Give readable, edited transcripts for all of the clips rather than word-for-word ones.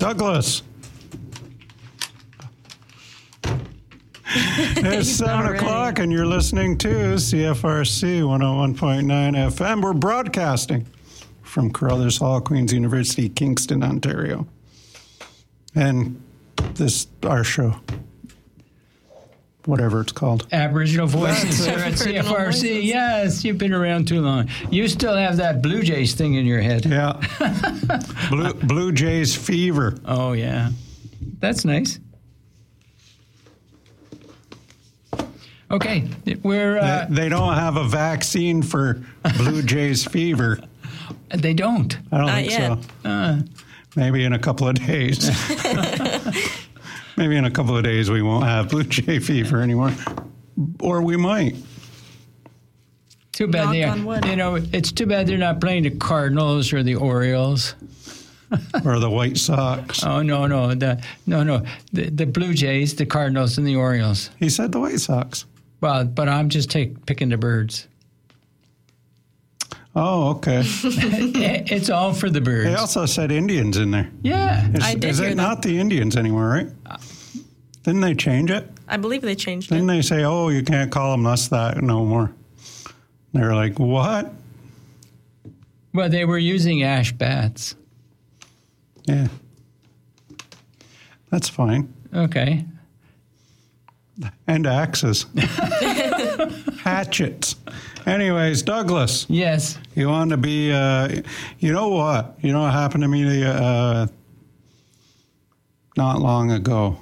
Douglas. It's 7 o'clock and you're listening to CFRC 101.9 FM. We're broadcasting from Carruthers Hall, Queen's University, Kingston, Ontario. And our show, whatever it's called. Aboriginal Voices here at CFRC. Yes, you've been around too long. You still have that Blue Jays thing in your head. Yeah. Blue Jays fever. Oh, yeah. That's nice. Okay, we're... They don't have a vaccine for Blue Jays fever. They don't. I don't think yet. so. Maybe in a couple of days. Maybe in a couple of days we won't have Blue Jay fever anymore. Or we might. Too bad it's too bad they're not playing the Cardinals or the Orioles. Or the White Sox. Oh, no. The Blue Jays, the Cardinals, and the Orioles. He said the White Sox. Well, but I'm just picking the birds. Oh, okay. It's all for the birds. They also said Indians in there. Yeah. Is it not the Indians anymore, right? Didn't they change it? I believe they changed Didn't it. they say, oh, you can't call them that no more? They were like, what? Well, they were using ash bats. Yeah. That's fine. Okay. And axes. Hatchets. Anyways, Douglas. Yes. You want to be, you know what? You know what happened to me not long ago?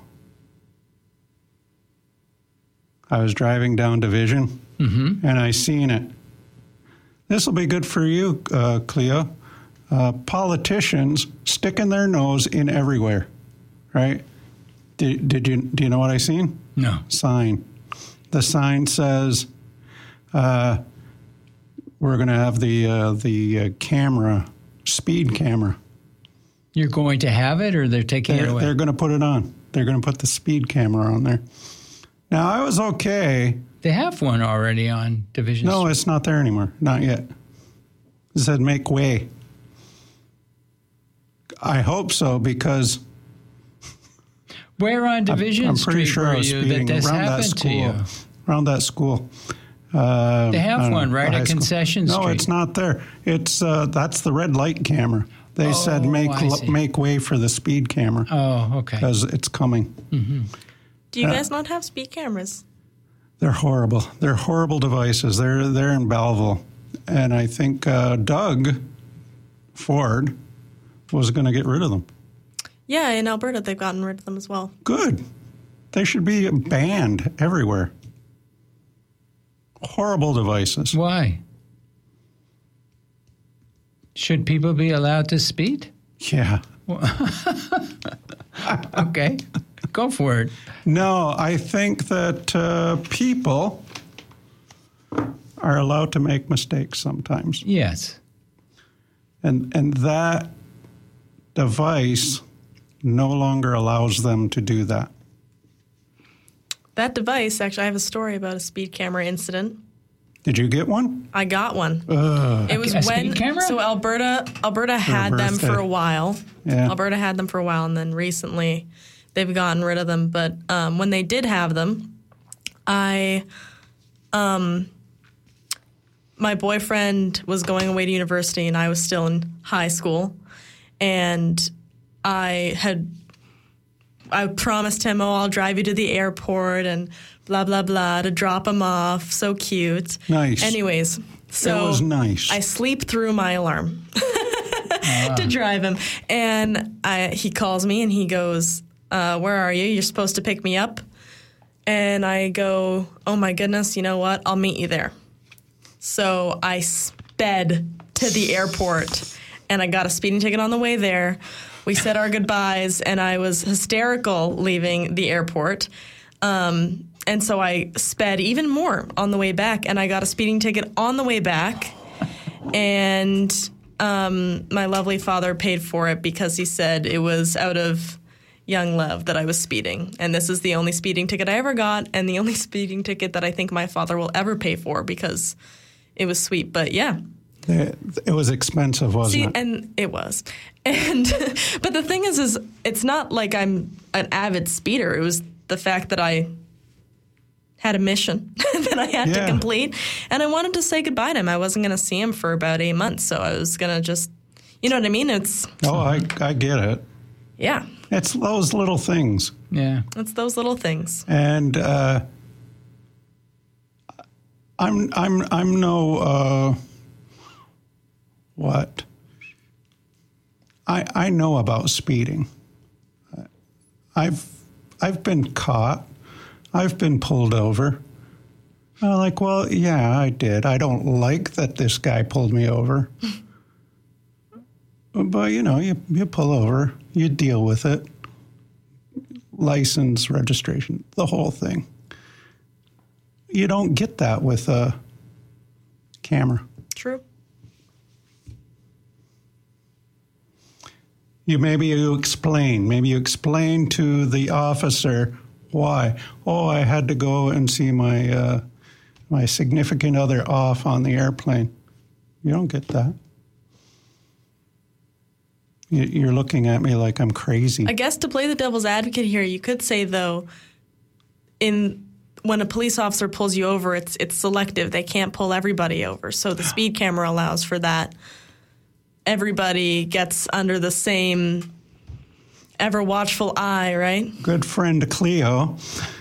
I was driving down Division, and I seen it. This will be good for you, Cleo. Politicians sticking their nose in everywhere, right? Do you know what I seen? No. Sign. The sign says, we're going to have the camera, speed camera. You're going to have it, or they're taking it away? They're going to put it on. They're going to put the speed camera on there. Now, I was okay. They have one already on Division No, Street. it's not there anymore. Not yet. It said make way. I hope so, because... Where on Division I'm pretty Street sure were I was you speeding that this around that happened to school. you? Around that school. They have one right at Concession Street. No, it's not there. It's that's the red light camera. They said make way for the speed camera. Oh, okay. Because it's coming. Mm-hmm. Do you guys not have speed cameras? They're horrible. They're horrible devices. They're in Belleville, and I think Doug Ford was going to get rid of them. Yeah, in Alberta they've gotten rid of them as well. Good. They should be banned everywhere. Horrible devices. Why? Should people be allowed to speed? Yeah. Okay. Go for it. No, I think that people are allowed to make mistakes sometimes. Yes. And that device no longer allows them to do that. That device, actually, I have a story about a speed camera incident. Did you get one? I got one. It was A when speed camera? So Alberta had them for a while. Yeah. Alberta had them for a while, and then recently they've gotten rid of them. But when they did have them, my boyfriend was going away to university, and I was still in high school, and I promised him, I'll drive you to the airport and blah, blah, blah, to drop him off. So cute. Nice. Anyways, so it was nice. I sleep through my alarm to drive him. And he calls me and he goes, where are you? You're supposed to pick me up. And I go, oh my goodness, you know what? I'll meet you there. So I sped to the airport and I got a speeding ticket on the way there. We said our goodbyes, and I was hysterical leaving the airport. And so I sped even more on the way back, and I got a speeding ticket on the way back. And my lovely father paid for it because he said it was out of young love that I was speeding. And this is the only speeding ticket I ever got, and the only speeding ticket that I think my father will ever pay for because it was sweet. But yeah. It was expensive, wasn't it? And it was. And but the thing is it's not like I'm an avid speeder. It was the fact that I had a mission that I had to complete, and I wanted to say goodbye to him. I wasn't going to see him for about 8 months, so I was going to just, you know what I mean? It's I get it. Yeah. It's those little things. Yeah. It's those little things. And I'm no what? I know about speeding. I've been caught. I've been pulled over. I'm like, well, yeah, I did. I don't like that this guy pulled me over. But, you pull over, you deal with it. License, registration, the whole thing. You don't get that with a camera. True. Maybe you explain to the officer why. Oh, I had to go and see my my significant other off on the airplane. You don't get that. You're looking at me like I'm crazy. I guess to play the devil's advocate here, you could say, though, when a police officer pulls you over, it's selective. They can't pull everybody over. So the speed camera allows for that. Everybody gets under the same ever watchful eye, right? Good friend Cleo.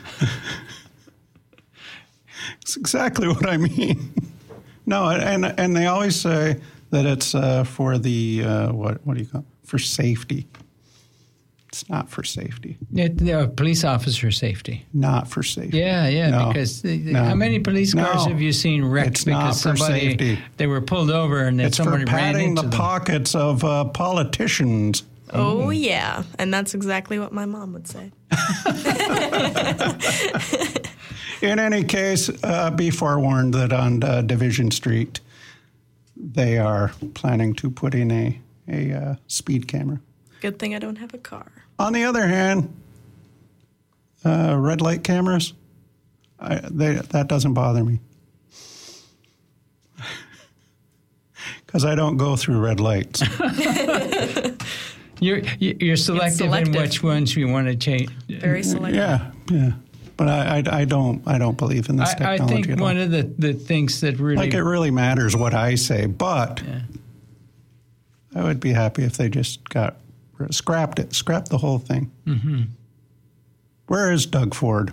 It's exactly what I mean. No, and they always say that it's for the what do you call it? For safety. It's not for safety. Police officer safety. Not for safety. Yeah, no, because how many police cars have you seen wrecked because somebody they were pulled over and then somebody ran into them? It's for padding the pockets of politicians. Oh, yeah. And that's exactly what my mom would say. In any case, be forewarned that on Division Street, they are planning to put in a speed camera. Good thing I don't have a car. On the other hand, red light cameras, that doesn't bother me. Because I don't go through red lights. You're selective in which ones you want to change. Very selective. Yeah. But I don't believe in this technology. I think one of the things that really it really matters what I say, but I would be happy if they just scrapped the whole thing. Mm-hmm. Where is Doug Ford?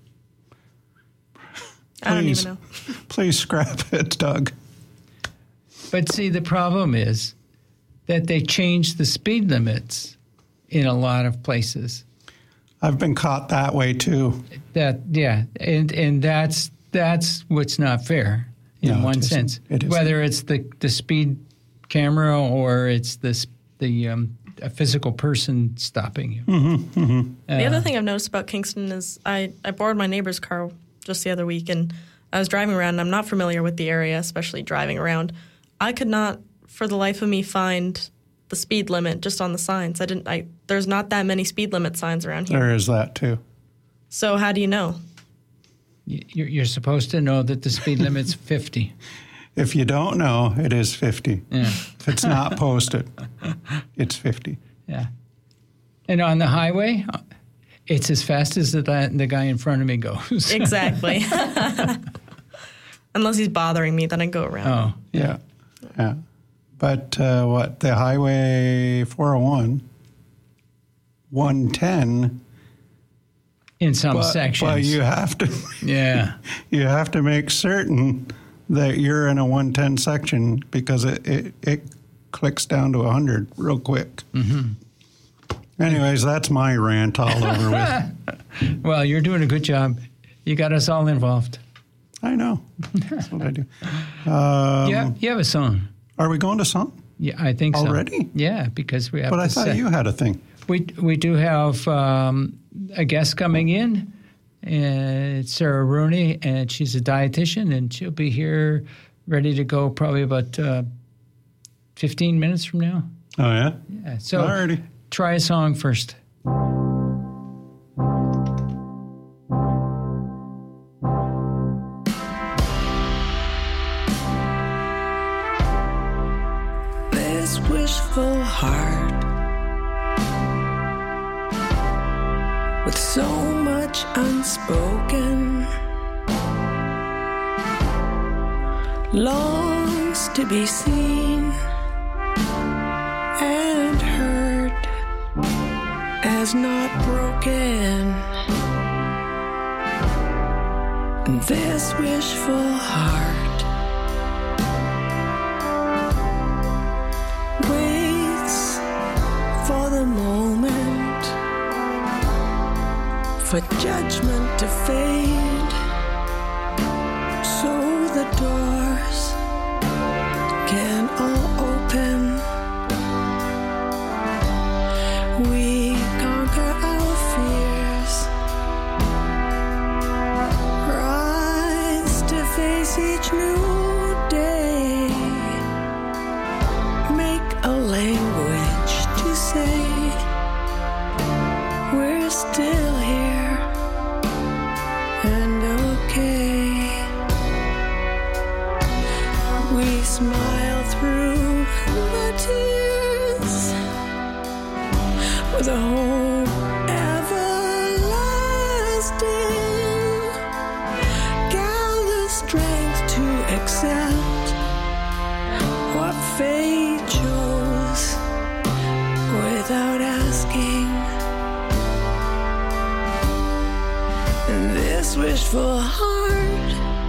I don't even know. Please scrap it, Doug. But see, the problem is that they changed the speed limits in a lot of places. I've been caught that way too. And that's what's not fair in one sense. Whether it's the speed camera or it's a physical person stopping you. Mm-hmm, mm-hmm. The other thing I've noticed about Kingston is I borrowed my neighbor's car just the other week, and I was driving around, and I'm not familiar with the area, especially driving around. I could not, for the life of me, find the speed limit just on the signs. There's not that many speed limit signs around here. There is that too. So how do you know? You're supposed to know that the speed limit's 50. If you don't know, it is 50. Yeah. If it's not posted, it's 50. Yeah. And on the highway, it's as fast as the guy in front of me goes. Exactly. Unless he's bothering me, then I go around. Oh, yeah. But the Highway 401, 110. In some sections. But you have to. Yeah. You have to make certain that you're in a 110 section because it clicks down to 100 real quick. Mm-hmm. Anyways, that's my rant all over with. Well, you're doing a good job. You got us all involved. I know. That's what I do. You have a song. Are we going to something? Yeah, I think so. Already? Yeah, because we have But I thought you had a thing. We do have a guest coming in. It's Sarah Rooney, and she's a dietitian, and she'll be here ready to go probably about 15 minutes from now. Oh, yeah? Yeah. So Alrighty. Try a song first. wishful heart with so much unspoken, longs to be seen and heard as not broken. This wishful heart waits for the moment for judgment to fade, so the doors can all open. We conquer our fears, rise to face each new day, make a language to say we're still here and okay. We smile through the tears with a hope everlasting. Gather strength to accept what fate chose without asking. This wishful heart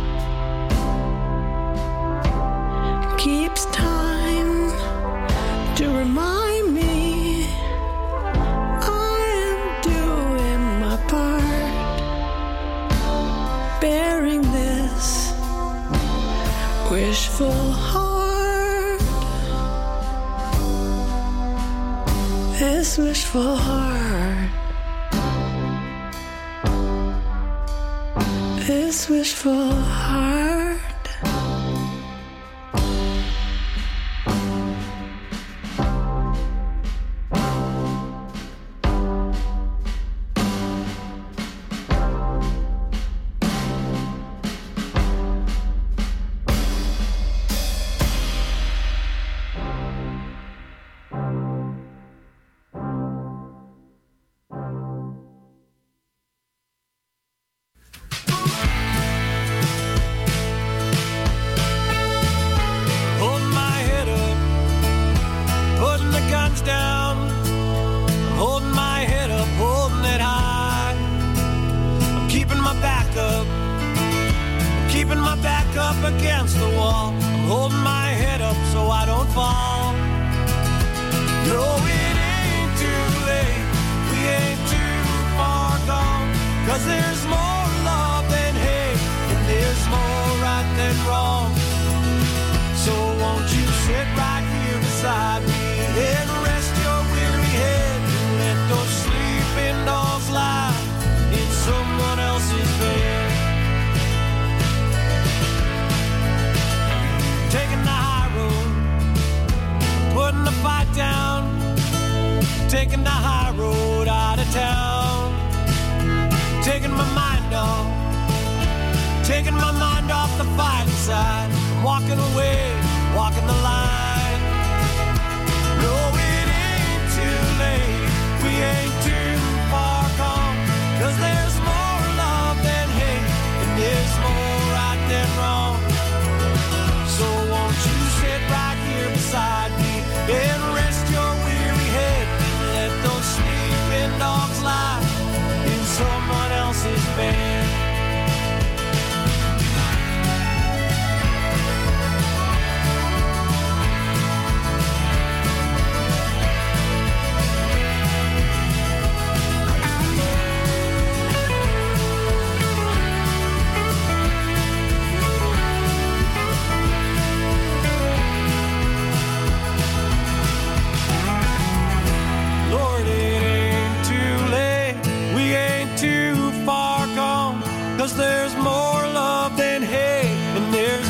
keeps time to remind me I am doing my part, bearing this wishful heart, this wishful heart, this wishful heart. Against the wall, I'm holding my head up so I don't fall. No, it ain't too late, we ain't too far gone, 'cause there's more love than hate, and there's more right than wrong. So won't you sit right here beside me and rest your weary head, and let those sleeping dogs lie in someone else's bed. Taking the high road, putting the fight down, taking the high road out of town, taking my mind off the fighting side, I'm walking away, walking the line. No, it ain't too late, we ain't too far gone, 'cause there's more love than hate, and there's more right than wrong. So won't you sit right here beside me and rest your weary head, and let those sleeping dogs lie in someone else's bed. There's more love than hate, and there's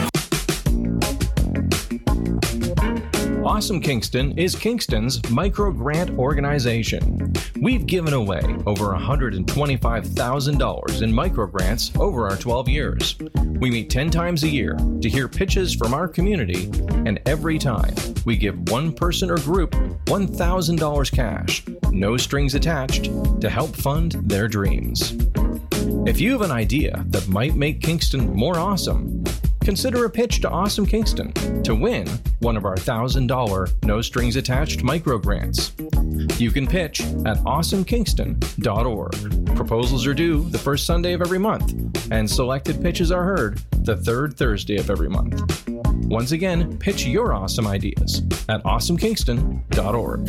Awesome Kingston is Kingston's micro-grant organization. We've given away over $125,000 in microgrants over our 12 years. We meet 10 times a year to hear pitches from our community, and every time we give one person or group $1,000 cash, no strings attached, to help fund their dreams. If you have an idea that might make Kingston more awesome, consider a pitch to Awesome Kingston to win one of our $1,000 no-strings-attached microgrants. You can pitch at awesomekingston.org. Proposals are due the first Sunday of every month, and selected pitches are heard the third Thursday of every month. Once again, pitch your awesome ideas at awesomekingston.org.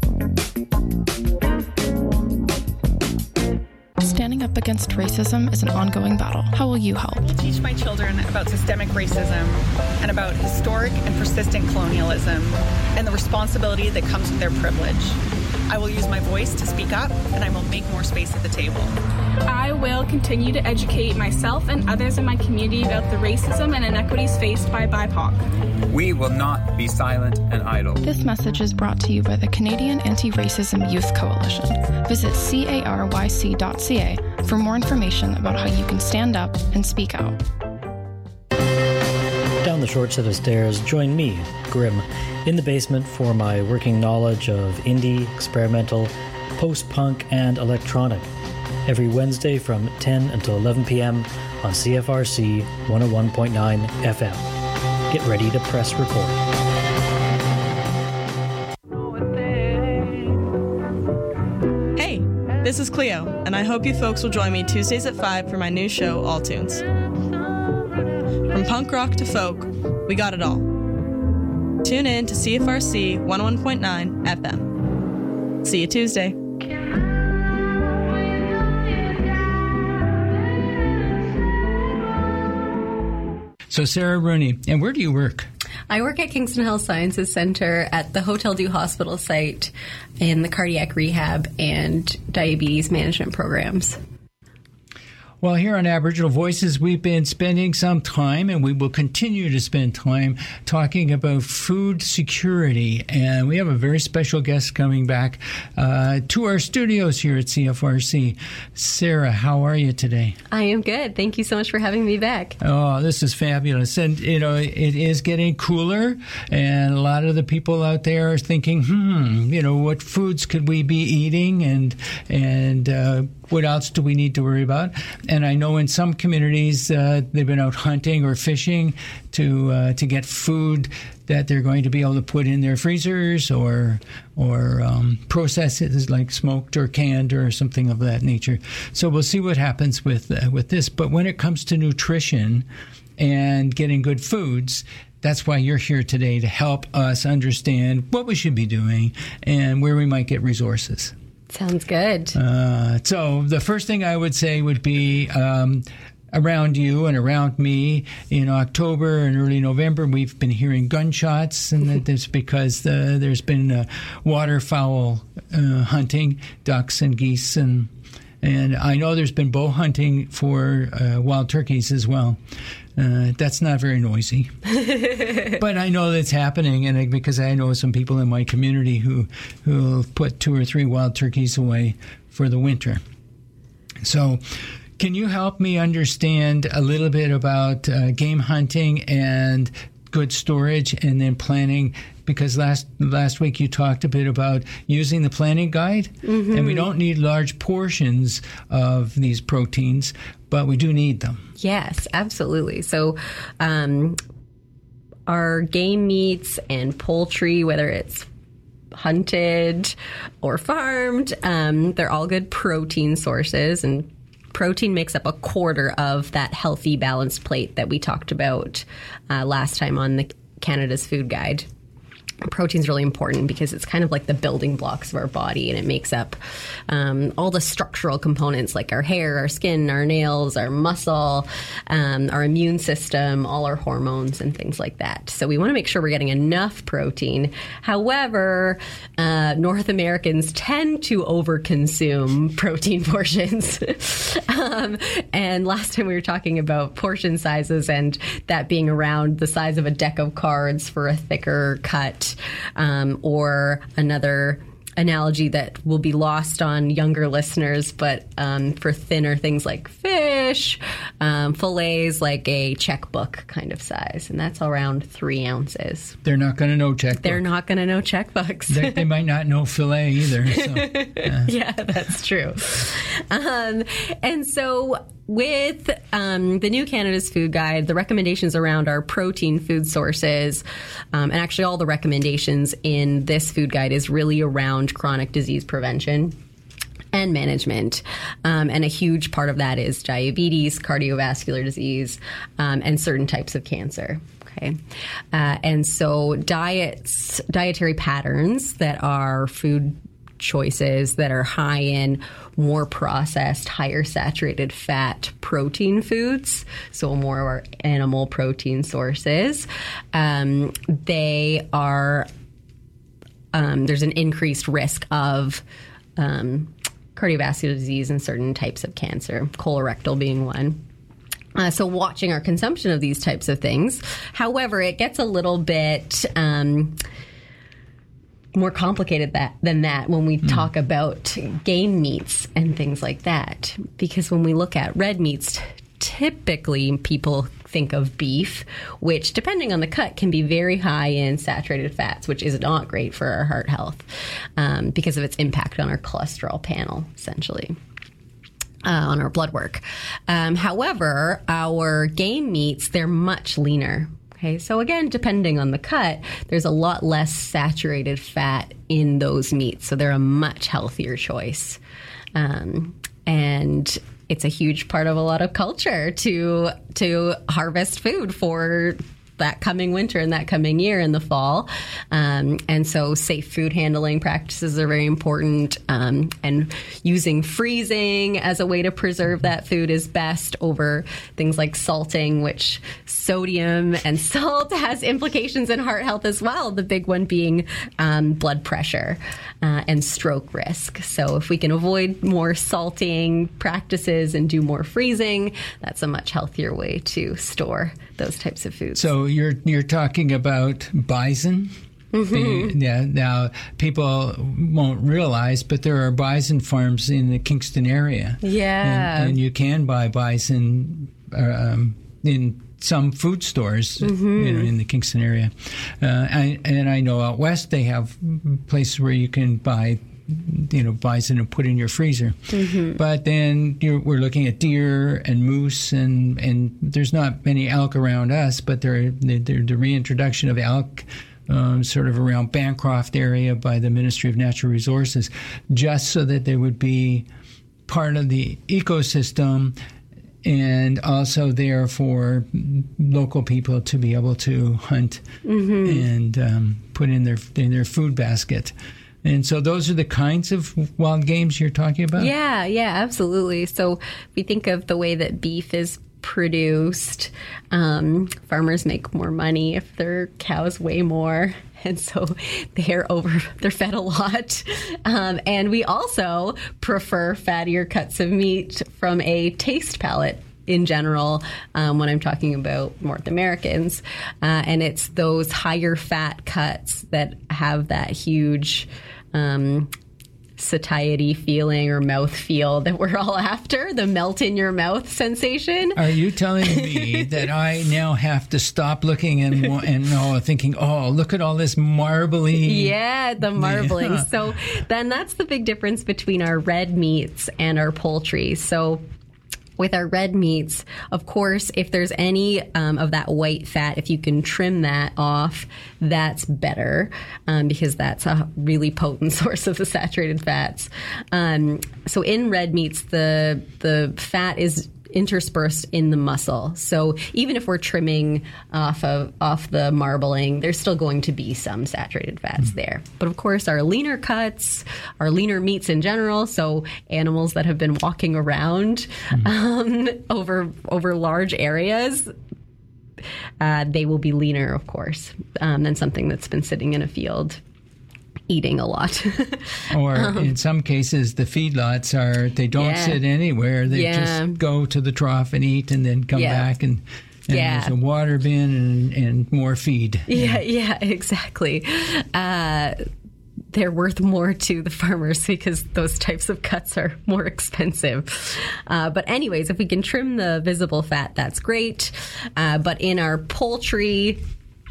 Standing up against racism is an ongoing battle. How will you help? To teach my children about systemic racism and about historic and persistent colonialism and the responsibility that comes with their privilege. I will use my voice to speak up, and I will make more space at the table. I will continue to educate myself and others in my community about the racism and inequities faced by BIPOC. We will not be silent and idle. This message is brought to you by the Canadian Anti-Racism Youth Coalition. Visit caryc.ca for more information about how you can stand up and speak out. Down the short set of stairs, join me, Grim, in the basement for my working knowledge of indie, experimental, post-punk, and electronic. Every Wednesday from 10 until 11 p.m. on CFRC 101.9 FM. Get ready to press record. Hey, this is Cleo, and I hope you folks will join me Tuesdays at 5 for my new show, All Tunes. From punk rock to folk, we got it all. Tune in to CFRC 101.9 FM. See you Tuesday. So Sarah Rooney, and where do you work? I work at Kingston Health Sciences Center at the Hotel Dieu Hospital site in the cardiac rehab and diabetes management programs. Well, here on Aboriginal Voices, we've been spending some time, and we will continue to spend time talking about food security. And we have a very special guest coming back to our studios here at CFRC. Sarah, how are you today? I am good. Thank you so much for having me back. Oh, this is fabulous. And, you know, it is getting cooler, and a lot of the people out there are thinking, you know, what foods could we be eating, and what else do we need to worry about? And I know in some communities they've been out hunting or fishing to get food that they're going to be able to put in their freezers or process it as like smoked or canned or something of that nature. So we'll see what happens with this. But when it comes to nutrition and getting good foods, that's why you're here today, to help us understand what we should be doing and where we might get resources. Sounds good. So the first thing I would say would be around you and around me in October and early November, we've been hearing gunshots, and that's because there's been waterfowl hunting, ducks and geese, and I know there's been bow hunting for wild turkeys as well. That's not very noisy, but I know that's happening, and because I know some people in my community who put 2 or 3 wild turkeys away for the winter. So, can you help me understand a little bit about game hunting and good storage, and then planning? Because last week you talked a bit about using the planning guide, and we don't need large portions of these proteins, but we do need them. Yes, absolutely. So our game meats and poultry, whether it's hunted or farmed, they're all good protein sources, and protein makes up a quarter of that healthy, balanced plate that we talked about last time on the Canada's Food Guide. Protein's really important because it's kind of like the building blocks of our body, and it makes up all the structural components like our hair, our skin, our nails, our muscle, our immune system, all our hormones and things like that. So we want to make sure we're getting enough protein. However, North Americans tend to overconsume protein portions. And last time we were talking about portion sizes and that being around the size of a deck of cards for a thicker cut. Or another analogy that will be lost on younger listeners, but for thinner things like fish, fillets, like a checkbook kind of size, and that's around 3 ounces. They're not going to know checkbooks. They're not going to know checkbooks. They might not know fillet either. So, yeah, that's true. And so with the New Canada's Food Guide, the recommendations around our protein food sources, and actually all the recommendations in this food guide is really around chronic disease prevention and management. And a huge part of that is diabetes, cardiovascular disease, and certain types of cancer. Okay. And so dietary patterns that are food choices that are high in more processed, higher saturated fat protein foods, so more animal protein sources, they are there's an increased risk of cardiovascular disease and certain types of cancer, colorectal being one. So watching our consumption of these types of things. However, it gets a little bit more complicated than that when we talk about game meats and things like that. Because when we look at red meats, typically people think of beef, which, depending on the cut, can be very high in saturated fats, which is not great for our heart health because of its impact on our cholesterol panel, essentially. On our blood work. However, our game meats, they're much leaner. Okay, so again, depending on the cut, there's a lot less saturated fat in those meats, so they're a much healthier choice. And it's a huge part of a lot of culture to harvest food for that coming winter and that coming year in the fall. And so safe food handling practices are very important. And using freezing as a way to preserve that food is best over things like salting, which sodium and salt has implications in heart health as well. The big one being blood pressure and stroke risk. So if we can avoid more salting practices and do more freezing, that's a much healthier way to store those types of foods. So you're talking about bison? Mm-hmm. Yeah. Now, people won't realize, but there are bison farms in the Kingston area. Yeah. And you can buy bison in some food stores, in the Kingston area. And I know out west they have places where you can buy bison and put in your freezer. But then we're looking at deer and moose, and there's not many elk around us, but the reintroduction of elk sort of around Bancroft area by the Ministry of Natural Resources, just so that they would be part of the ecosystem and also there for local people to be able to hunt and put in their food basket. And so those are the kinds of wild games you're talking about? Yeah, absolutely. So we think of the way that beef is produced. Farmers make more money if their cows weigh more. And so they're fed a lot. And we also prefer fattier cuts of meat from a taste palette in general, when I'm talking about North Americans. And it's those higher fat cuts that have that huge satiety feeling or mouth feel that we're all after, the melt in your mouth sensation. Are you telling me that I now have to stop looking and thinking, oh, look at all this marbly? Yeah, the marbling. So then that's the big difference between our red meats and our poultry. So with our red meats, of course, if there's any of that white fat, if you can trim that off, that's better because that's a really potent source of the saturated fats. So in red meats, the fat is interspersed in the muscle. So even if we're trimming off the marbling, there's still going to be some saturated fats there. But of course, our leaner cuts, our leaner meats in general, so animals that have been walking around over large areas, they will be leaner, of course, than something that's been sitting in a field eating a lot. Or in some cases, the feedlots they don't sit anywhere. They just go to the trough and eat and then come back and there's a water bin and more feed. Yeah, exactly. they're worth more to the farmers because those types of cuts are more expensive. But anyways, if we can trim the visible fat, that's great. But in our poultry,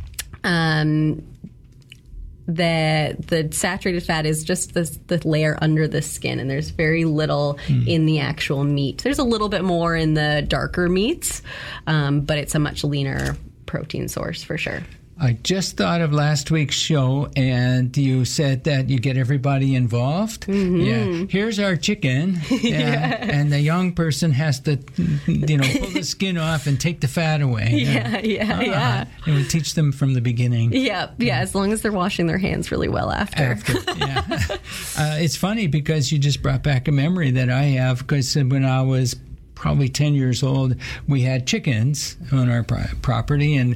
the saturated fat is just the layer under the skin, and there's very little in the actual meat. There's a little bit more in the darker meats, but it's a much leaner protein source for sure. I just thought of last week's show, and you said that you get everybody involved. Mm-hmm. Yeah, here's our chicken, and the young person has to, pull the skin off and take the fat away. Yeah. It would teach them from the beginning. Yeah, as long as they're washing their hands really well after. It's funny because you just brought back a memory that I have, because when I was probably 10 years old, we had chickens on our property, and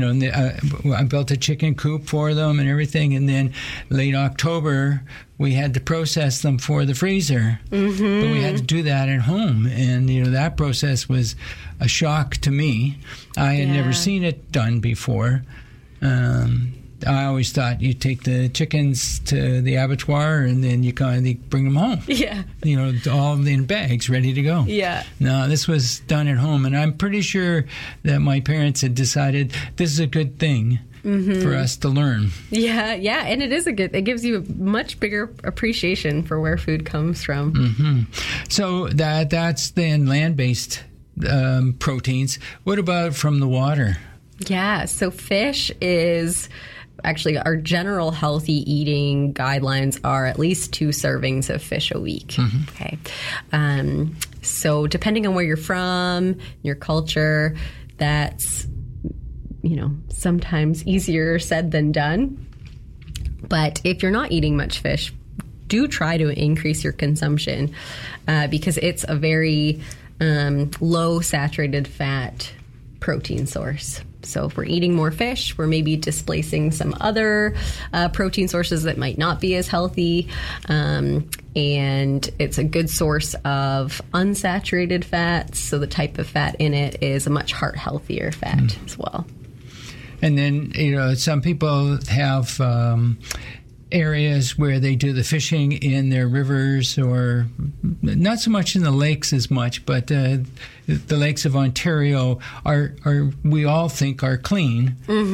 I built a chicken coop for them and everything, and then late October we had to process them for the freezer, but we had to do that at home, and that process was a shock to me. I had never seen it done before. I always thought you take the chickens to the abattoir and then you kind of bring them home. Yeah. All in bags, ready to go. Yeah. No, this was done at home, and I'm pretty sure that my parents had decided this is a good thing for us to learn. Yeah, and it is it gives you a much bigger appreciation for where food comes from. So that's then land-based proteins. What about from the water? Yeah, so fish is... Actually, our general healthy eating guidelines are at least 2 servings of fish a week. Okay. So depending on where you're from, your culture, that's, sometimes easier said than done. But if you're not eating much fish, do try to increase your consumption because it's a very low saturated fat protein source. So if we're eating more fish, we're maybe displacing some other protein sources that might not be as healthy. And it's a good source of unsaturated fats. So the type of fat in it is a much heart healthier fat as well. And then, some people have areas where they do the fishing in their rivers, or not so much in the lakes as much, but the lakes of Ontario are we all think are clean.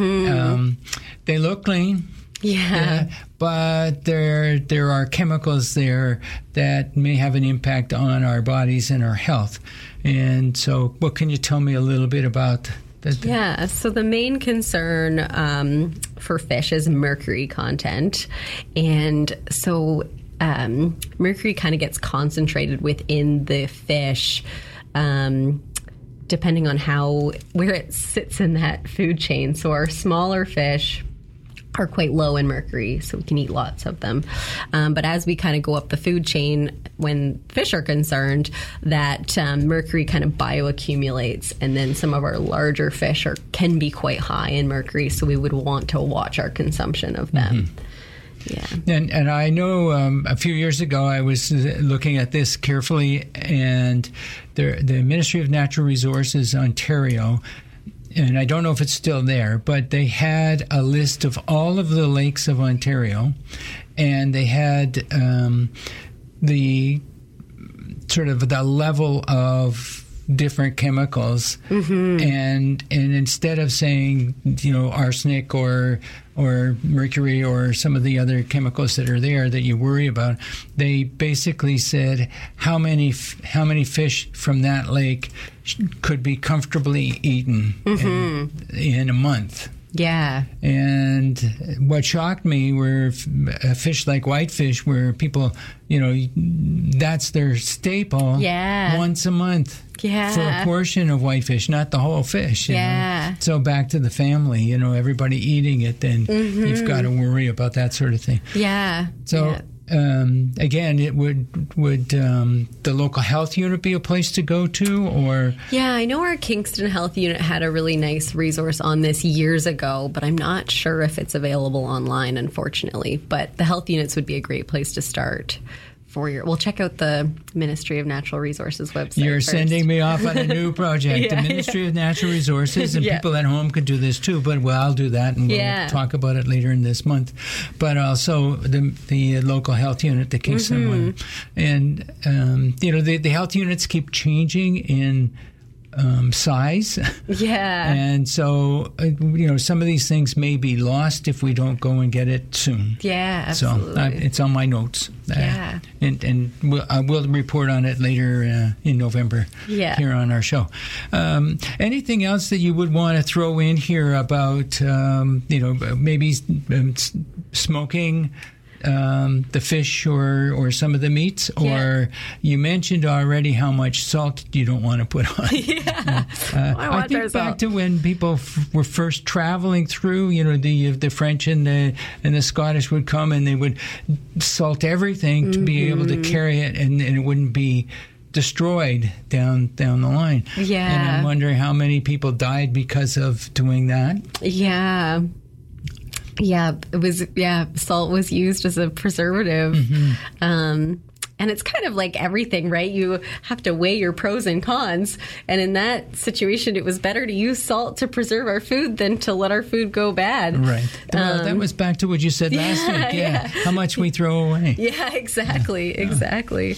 They look clean. Yeah. But there are chemicals there that may have an impact on our bodies and our health. And so what can you tell me a little bit about that? Yeah, so the main concern for fish is mercury content. And so mercury kind of gets concentrated within the fish depending on where it sits in that food chain. So our smaller fish are quite low in mercury, so we can eat lots of them. But as we kind of go up the food chain, when fish are concerned, that mercury kind of bioaccumulates, and then some of our larger fish can be quite high in mercury, so we would want to watch our consumption of them. Yeah. And I know a few years ago I was looking at this carefully, and the Ministry of Natural Resources Ontario, and I don't know if it's still there, but they had a list of all of the lakes of Ontario, and they had the sort of the level of different chemicals, and instead of saying arsenic or mercury or some of the other chemicals that are there that you worry about, they basically said how many fish from that lake could be comfortably eaten in a month. Yeah. And what shocked me were fish like whitefish, where people, that's their staple. Yeah. Once a month. Yeah. For a portion of whitefish, not the whole fish. You know? So back to the family, everybody eating it, then you've got to worry about that sort of thing. Yeah. So again, it would the local health unit be a place to go to, or? Yeah, I know our Kingston Health Unit had a really nice resource on this years ago, but I'm not sure if it's available online, unfortunately. But the health units would be a great place to start We'll check out the Ministry of Natural Resources website. You're first. sending me off on a new project. Yeah, the Ministry of Natural Resources, and Yeah. people at home could do this too, but I'll do that, and we'll talk about it later in this month. But also the local health unit, the Kingston one. And, the health units keep changing in size. Yeah. And so, some of these things may be lost if we don't go and get it soon. Yeah, absolutely. So it's on my notes. Yeah. And we'll report on it later in November here on our show. Anything else that you would want to throw in here about, maybe smoking the fish or some of the meats? Or you mentioned already how much salt you don't want to put on. I think back to when people were first traveling through, the French and the Scottish would come and they would salt everything to be able to carry it and it wouldn't be destroyed down the line. Yeah. And I'm wondering how many people died because of doing that. Yeah. Yeah, salt was used as a preservative. And it's kind of like everything, right? You have to weigh your pros and cons. And in that situation, it was better to use salt to preserve our food than to let our food go bad. Right. Well, that was back to what you said last week. Yeah. How much we throw away. Yeah, exactly. Exactly.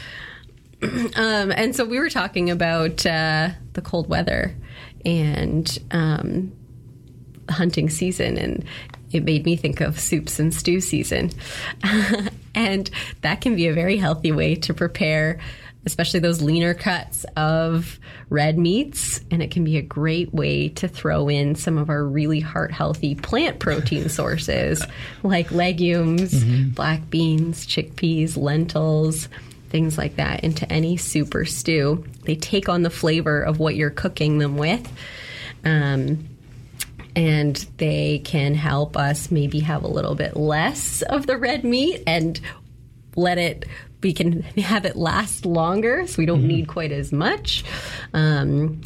And so we were talking about the cold weather and hunting season, and it made me think of soups and stew season. And that can be a very healthy way to prepare, especially those leaner cuts of red meats. And it can be a great way to throw in some of our really heart-healthy plant protein sources, like legumes, black beans, chickpeas, lentils, things like that, into any soup or stew. They take on the flavor of what you're cooking them with. And they can help us maybe have a little bit less of the red meat and we can have it last longer, so we don't need quite as much. And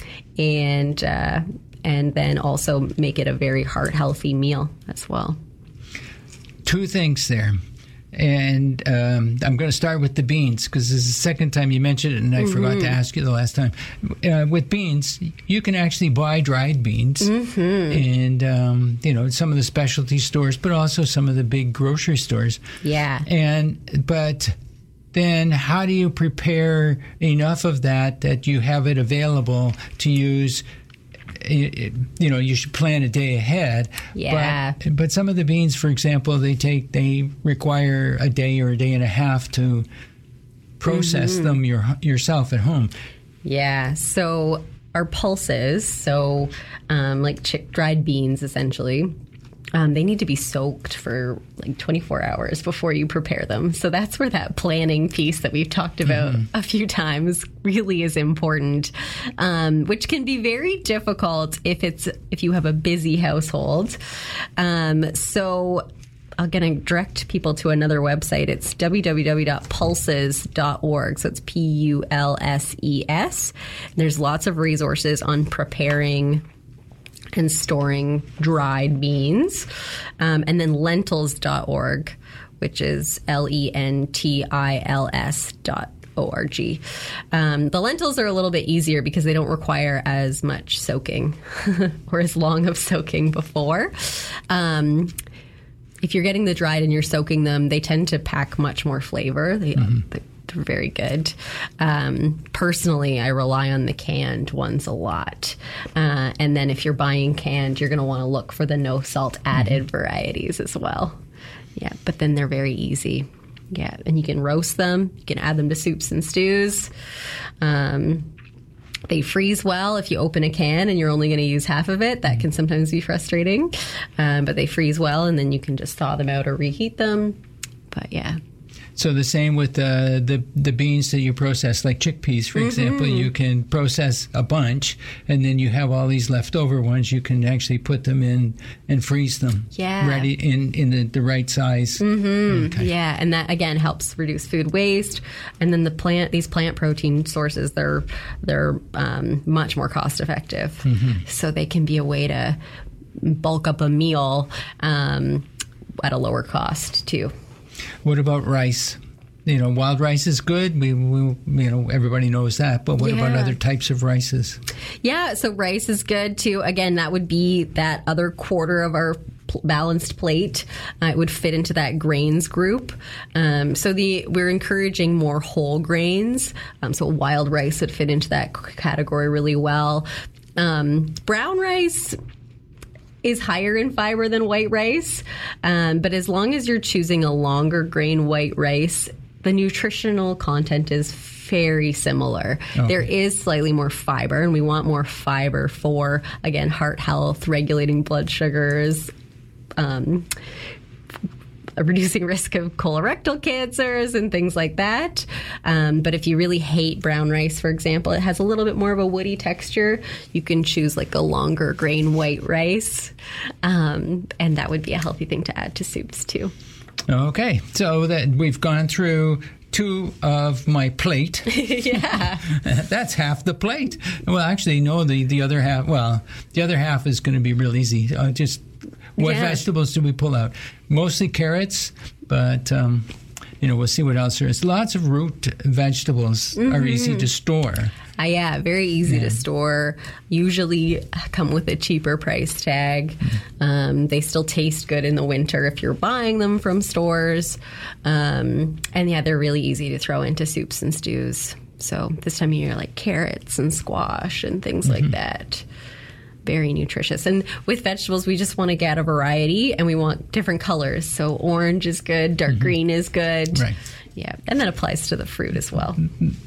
then also make it a very heart-healthy meal as well. Two things there. And I'm going to start with the beans because this is the second time you mentioned it, and I forgot to ask you the last time. With beans, you can actually buy dried beans, and some of the specialty stores, but also some of the big grocery stores. Yeah. But then, how do you prepare enough of that you have it available to use? You should plan a day ahead. Yeah. But some of the beans, for example, they require a day or a day and a half to process them yourself at home. Yeah. So our pulses, like dried beans, essentially, they need to be soaked for like 24 hours before you prepare them. So that's where that planning piece that we've talked about a few times really is important, which can be very difficult if you have a busy household. So I'm going to direct people to another website. It's www.pulses.org. So it's PULSES. And there's lots of resources on preparing and storing dried beans. And then lentils.org, which is LENTILS.org. The lentils are a little bit easier because they don't require as much soaking or as long of soaking before. If you're getting the dried and you're soaking them, they tend to pack much more flavor. They're very good. Personally, I rely on the canned ones a lot. And then if you're buying canned, you're going to want to look for the no salt added varieties as well. Yeah, but then they're very easy. Yeah, and you can roast them. You can add them to soups and stews. They freeze well if you open a can and you're only going to use half of it. That can sometimes be frustrating. But they freeze well, and then you can just thaw them out or reheat them. But yeah. So the same with the beans that you process, like chickpeas, for example. You can process a bunch, and then you have all these leftover ones. You can actually put them in and freeze them, ready in the right size. Okay. Yeah, and that again helps reduce food waste. And then these plant protein sources, they're much more cost effective, so they can be a way to bulk up a meal at a lower cost too. What about rice? wild rice is good. We everybody knows that. But what about other types of rices? Yeah, so rice is good too. Again, that would be that other quarter of our balanced plate. It would fit into that grains group. We're encouraging more whole grains. So wild rice would fit into that category really well. Brown rice is higher in fiber than white rice, but as long as you're choosing a longer grain white rice, the nutritional content is very similar. Okay. There is slightly more fiber, and we want more fiber for, again, heart health, regulating blood sugars, reducing risk of colorectal cancers and things like that. But if you really hate brown rice, for example, it has a little bit more of a woody texture. You can choose like a longer grain white rice, and that would be a healthy thing to add to soups too. Okay, so that we've gone through 2 of my plate. Yeah. That's half the plate. Well, actually, no, the other half, the other half is going to be real easy. What vegetables do we pull out? Mostly carrots, but, we'll see what else there is. Lots of root vegetables are easy to store. Very easy to store. Usually come with a cheaper price tag. They still taste good in the winter if you're buying them from stores. They're really easy to throw into soups and stews. So this time of year, like carrots and squash and things like that. Very nutritious. And with vegetables, we just want to get a variety, and we want different colors. So orange is good, dark green is good. Right. Yeah, and that applies to the fruit as well.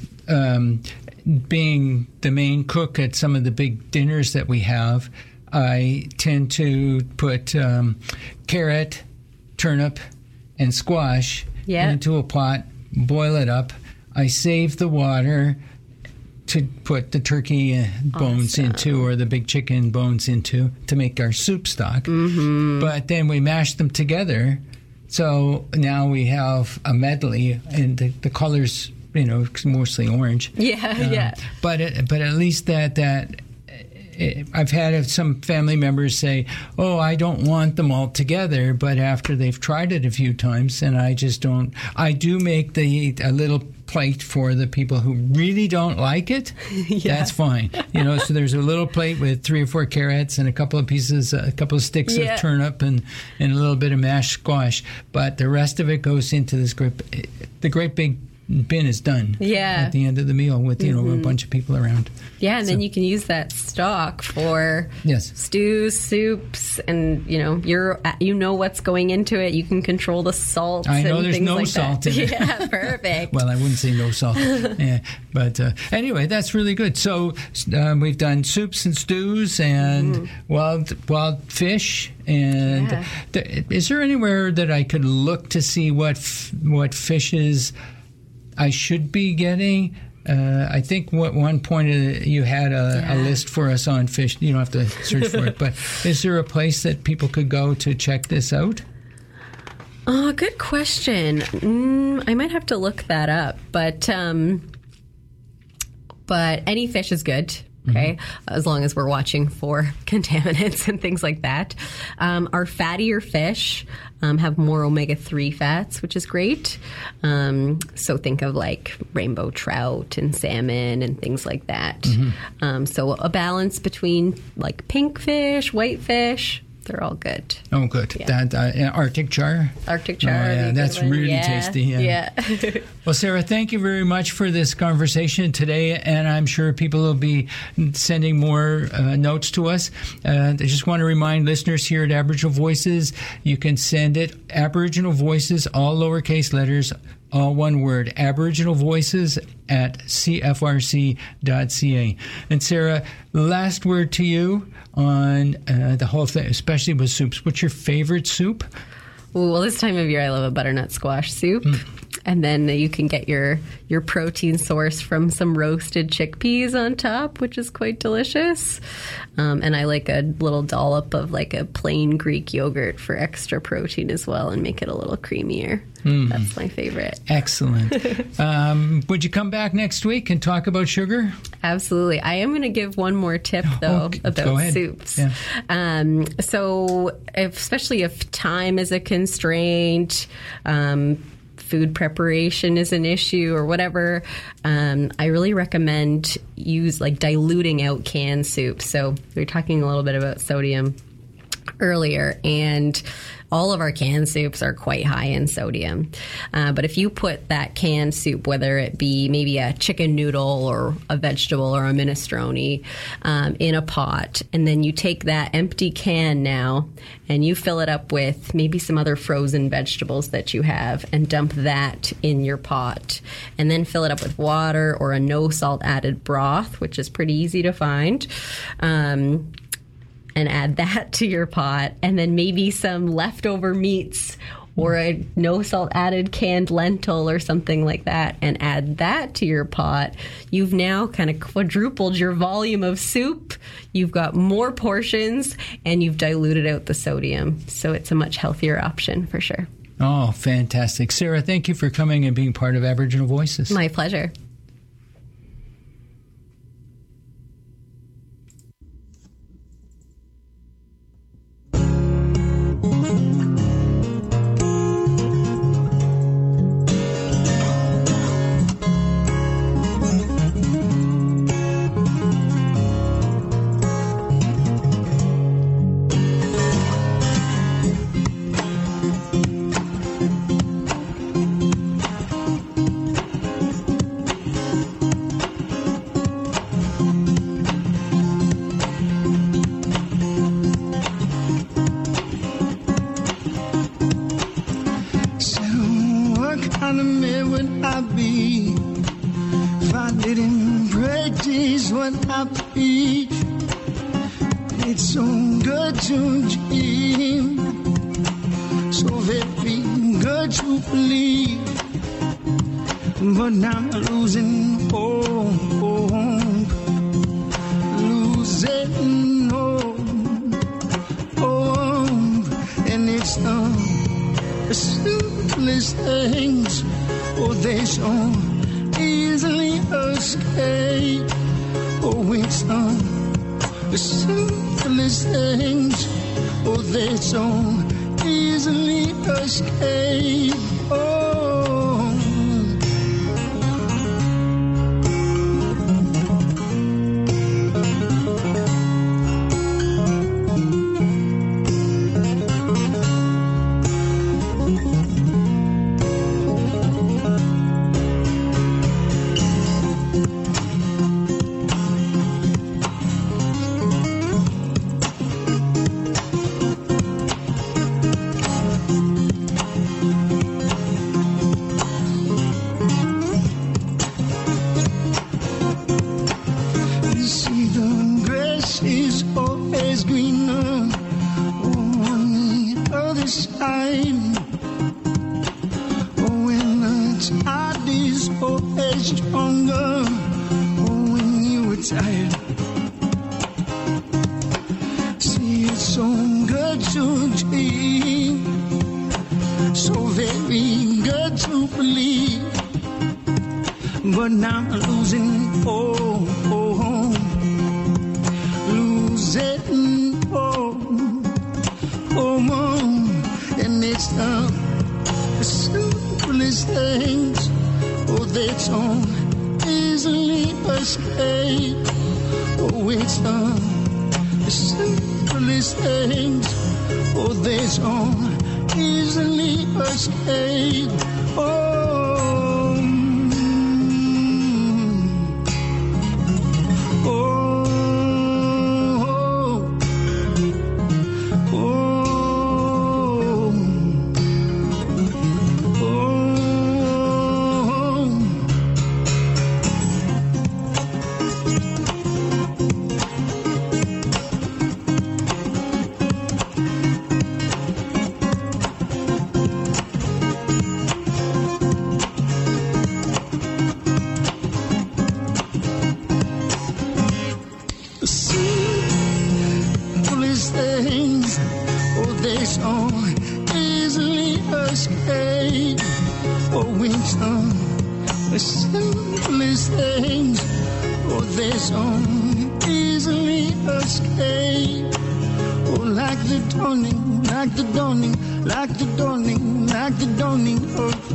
Being the main cook at some of the big dinners that we have, I tend to put carrot, turnip, and squash into a pot, boil it up. I save the water to put the turkey bones into, or the big chicken bones into, to make our soup stock. But then we mash them together, so now we have a medley, and the colors, mostly orange. But at least that I've had some family members say, "Oh, I don't want them all together," but after they've tried it a few times, and I just don't. I do make a little plate for the people who really don't like it. That's fine. So there's a little plate with 3 or 4 carrots and a couple of sticks of turnip and a little bit of mashed squash. But the rest of it goes into this the great big bin is done at the end of the meal with a bunch of people around. And then you can use that stock for stews, soups, and you know what's going into it. You can control the salt. I know and there's things no like salt that. in it. Yeah, perfect. Well, I wouldn't say no salt. But anyway, that's really good. So we've done soups and stews and wild fish. And is there anywhere that I could look to see what fishes I should be getting? I think at one point you had a list for us on fish. You don't have to search for it, but is there a place that people could go to check this out? Good question. I might have to look that up, but any fish is good. Okay, as long as we're watching for contaminants and things like that. Our fattier fish have more omega-3 fats, which is great. So think of like rainbow trout and salmon and things like that. So a balance between like pink fish, white fish. They're all good. Oh, good. Yeah. That Arctic char? Arctic char. Oh, yeah, that's really tasty. Yeah. Well, Sarah, thank you very much for this conversation today, and I'm sure people will be sending more notes to us. I just want to remind listeners here at Aboriginal Voices, you can send it Aboriginal Voices, all lowercase letters, all one word, Aboriginal Voices at cfrc.ca. And Sarah, last word to you on the whole thing, especially with soups. What's your favorite soup? Well, this time of year, I love a butternut squash soup. And then you can get your protein source from some roasted chickpeas on top, which is quite delicious. And I like a little dollop of like a plain Greek yogurt for extra protein as well and make it a little creamier. That's my favorite. Excellent. Would you come back next week and talk about sugar? Absolutely. I am going to give one more tip, though, about soups. Yeah. So especially if time is a constraint, food preparation is an issue or whatever, I really recommend diluting out canned soup. So we were talking a little bit about sodium earlier, and all of our canned soups are quite high in sodium. But if you put that canned soup, whether it be maybe a chicken noodle or a vegetable or a minestrone, in a pot, and then you take that empty can now and you fill it up with maybe some other frozen vegetables that you have and dump that in your pot, and then fill it up with water or a no salt added broth, which is pretty easy to find. And add that to your pot, and then maybe some leftover meats or a no salt added canned lentil or something like that, and add that to your pot. You've now kind of quadrupled your volume of soup. You've got more portions, and you've diluted out the sodium. So it's a much healthier option for sure. Oh, fantastic. Sarah, thank you for coming and being part of Aboriginal Voices. My pleasure. It's so good to dream, so very good to believe, but I'm losing hope, losing hope, and it's the simplest things, oh, they so easily escape, oh, it's the simplest things, oh, they so easily escape. dawning, like the dawning, like the dawning, like the dawning of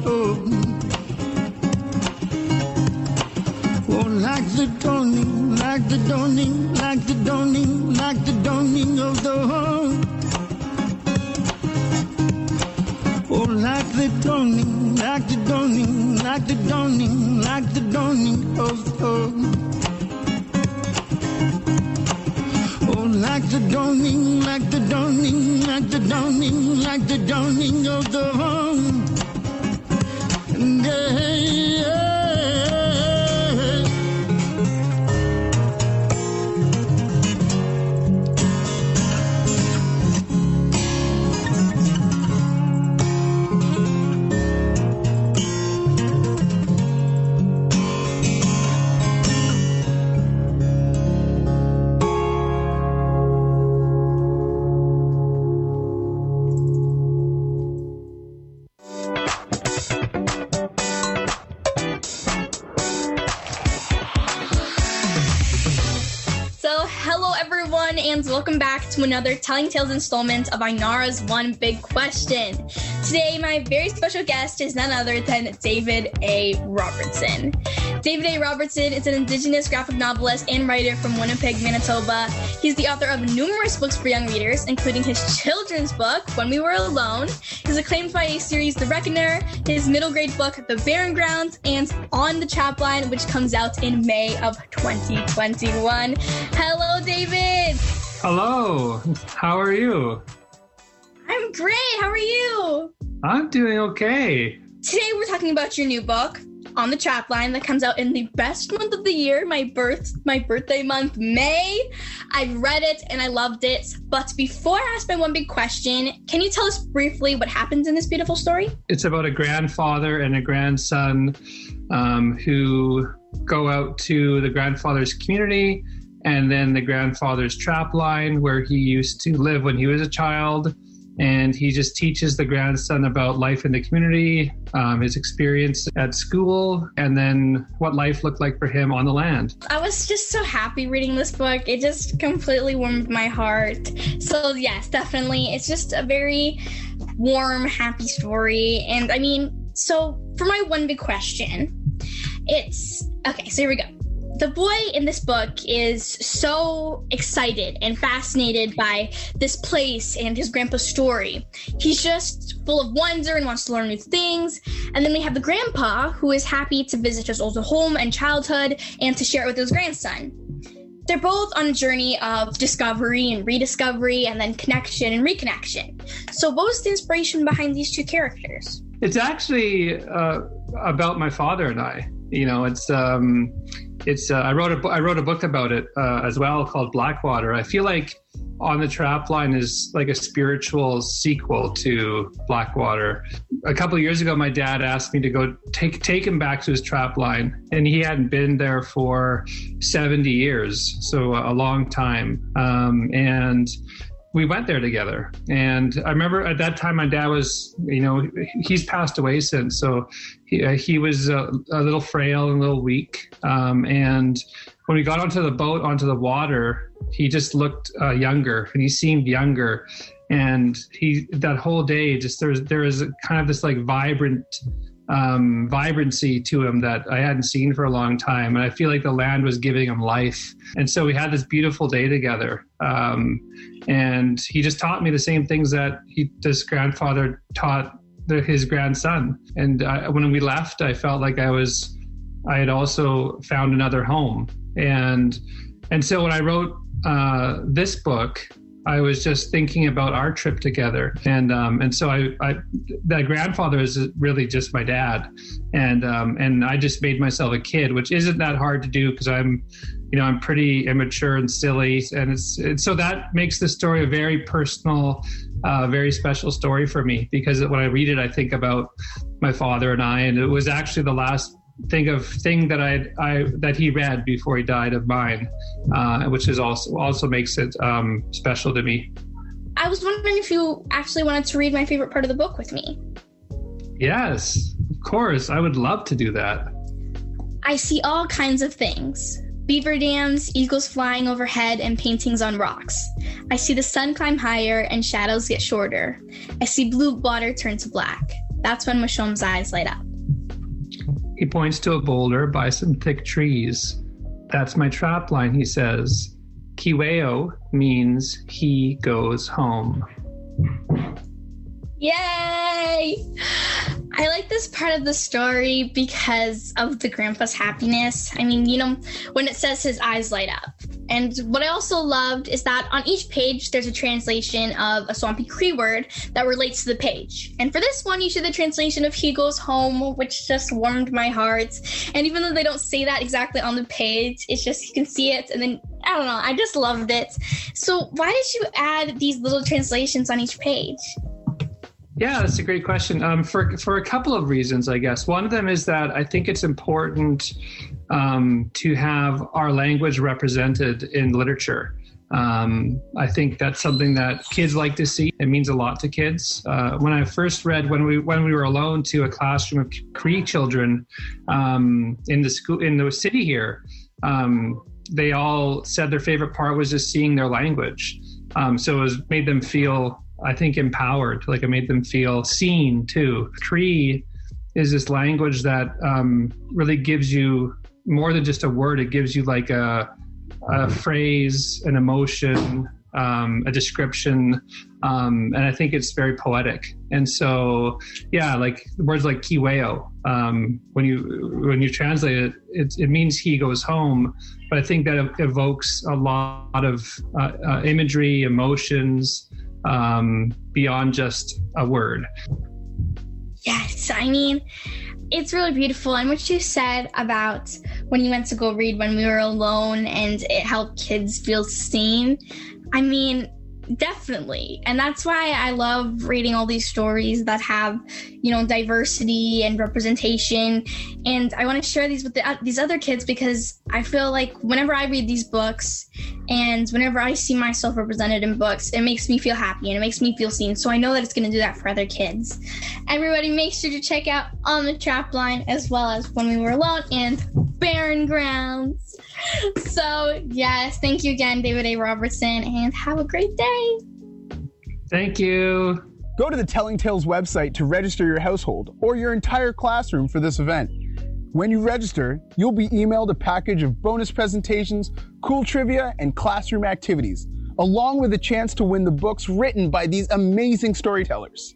oh, like the dawning, like the dawning, like the dawning, like the dawning of the oh, like the dawning, like the dawning, like the dawning, like the dawning of oh, like the dawning, like the dawning, like the dawning, like the dawning of the day. And welcome back to another Telling Tales installment of Ainara's One Big Question. Today, my very special guest is none other than David A. Robertson. David A. Robertson is an Indigenous graphic novelist and writer from Winnipeg, Manitoba. He's the author of numerous books for young readers, including his children's book, When We Were Alone, his acclaimed YA series, The Reckoner, his middle grade book, The Barren Grounds, and On the Chapline, which comes out in May of 2021. Hello, David! Hello, how are you? I'm great, how are you? I'm doing okay. Today we're talking about your new book, On the Chapline, that comes out in the best month of the year, my birthday month, May. I've read it and I loved it. But before I ask my one big question, can you tell us briefly what happens in this beautiful story? It's about a grandfather and a grandson who go out to the grandfather's community and then the grandfather's trapline where he used to live when he was a child. And he just teaches the grandson about life in the community, his experience at school, and then what life looked like for him on the land. I was just so happy reading this book. It just completely warmed my heart. So yes, definitely. It's just a very warm, happy story. And I mean, so for my one big question, okay, so here we go. The boy in this book is so excited and fascinated by this place and his grandpa's story. He's just full of wonder and wants to learn new things. And then we have the grandpa who is happy to visit his old home and childhood and to share it with his grandson. They're both on a journey of discovery and rediscovery and then connection and reconnection. So what was the inspiration behind these two characters? It's actually about my father and I. You know, I wrote a book about it as well called Blackwater. I feel like On the Trapline is like a spiritual sequel to Blackwater. A couple of years ago, my dad asked me to go take him back to his trapline, and he hadn't been there for 70 years, so a long time. And we went there together. And I remember at that time, my dad was, he's passed away since. So he was a little frail and a little weak. And when we got onto the boat, onto the water, he just looked younger and he seemed younger. And that whole day, just there was kind of this like vibrancy to him that I hadn't seen for a long time. And I feel like the land was giving him life. And so we had this beautiful day together. And he just taught me the same things that his grandfather taught his grandson. And when we left, I felt like I had also found another home. And so when I wrote this book, I was just thinking about our trip together. And so that grandfather is really just my dad. And I just made myself a kid, which isn't that hard to do because I'm pretty immature and silly. And so that makes the story a very personal, very special story for me, because when I read it, I think about my father and I, and it was actually the last thing that he read before he died of mine, which is also makes it special to me. I was wondering if you actually wanted to read my favorite part of the book with me. Yes, of course. I would love to do that. I see all kinds of things. beaver dams, eagles flying overhead, and paintings on rocks. I see the sun climb higher and shadows get shorter. I see blue water turn to black. That's when Mashom's eyes light up. He points to a boulder by some thick trees. That's my trap line, he says. Kiweo means he goes home. Yay! I like this part of the story because of the grandpa's happiness. I mean, when it says his eyes light up. And what I also loved is that on each page, there's a translation of a Swampy Cree word that relates to the page. And for this one, you see the translation of he goes home, which just warmed my heart. And even though they don't say that exactly on the page, it's just, you can see it. And then, I don't know, I just loved it. So why did you add these little translations on each page? Yeah, that's a great question. For a couple of reasons, I guess. One of them is that I think it's important to have our language represented in literature. I think that's something that kids like to see. It means a lot to kids. When I first read when we were alone to a classroom of Cree children in the city here, they all said their favorite part was just seeing their language. So it made them feel, I think, empowered. Like it made them feel seen too. Cree is this language that really gives you more than just a word. It gives you like a phrase, an emotion, a description, and I think it's very poetic. And so, yeah, like words like Kiweo, when you translate it, it means he goes home. But I think that evokes a lot of imagery, emotions, beyond just a word. Yes, I mean, it's really beautiful. And what you said about when you went to go read when we were alone and it helped kids feel seen, I mean, definitely. And that's why I love reading all these stories that have, diversity and representation. And I want to share these with these other kids because I feel like whenever I read these books and whenever I see myself represented in books, it makes me feel happy and it makes me feel seen. So I know that it's going to do that for other kids. Everybody make sure to check out On the Trapline as well as When We Were Alone and Barren Grounds. So yes, thank you again, David A. Robertson, and have a great day. Thank you. Go to the Telling Tales website to register your household or your entire classroom for this event. When you register, you'll be emailed a package of bonus presentations, cool trivia, and classroom activities, along with a chance to win the books written by these amazing storytellers.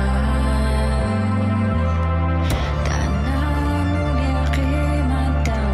Down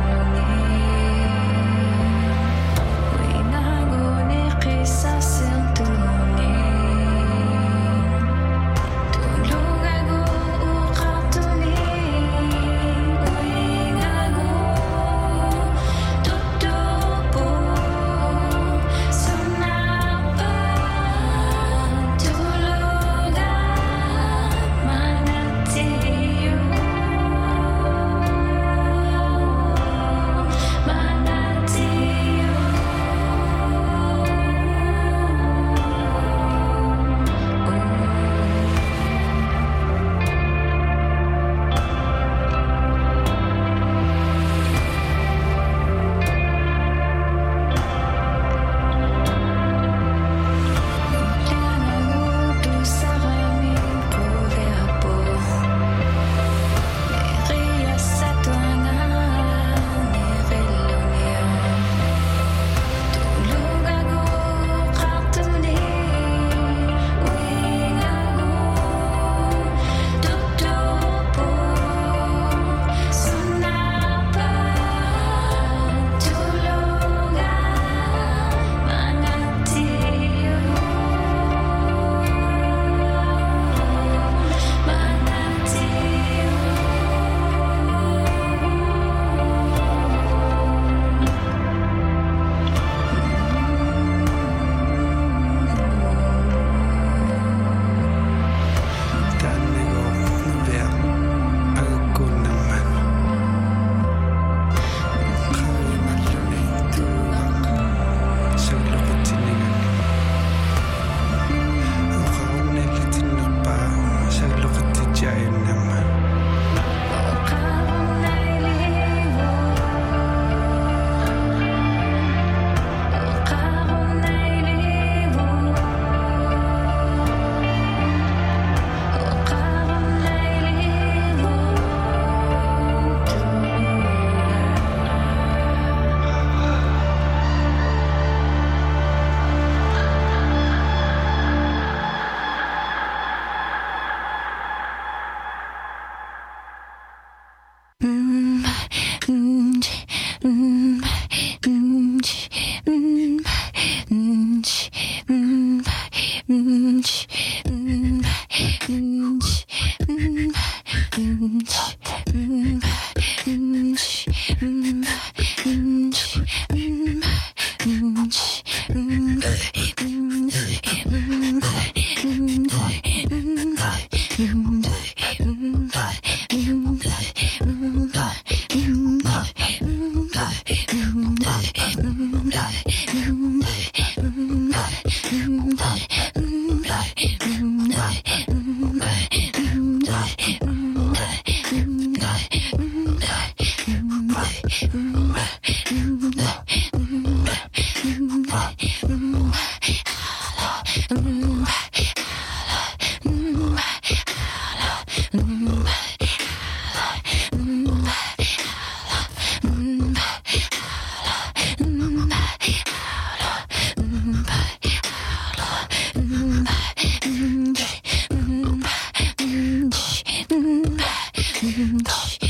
Mm-hmm.